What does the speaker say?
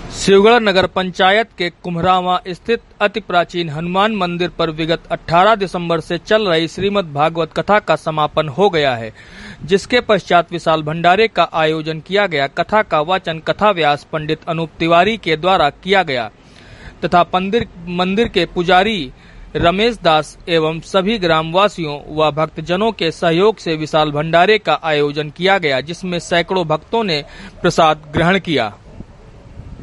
शिवगढ़ नगर पंचायत के कुम्हरावा स्थित अति प्राचीन हनुमान मंदिर पर विगत 18 दिसंबर से चल रही श्रीमद् भागवत कथा का समापन हो गया है, जिसके पश्चात विशाल भंडारे का आयोजन किया गया। कथा का वाचन कथा व्यास पंडित अनूप तिवारी के द्वारा किया गया तथा मंदिर के पुजारी रमेश दास एवं सभी ग्रामवासियों व भक्तजनों के सहयोग से विशाल भंडारे का आयोजन किया गया, जिसमें सैकड़ों भक्तों ने प्रसाद ग्रहण किया।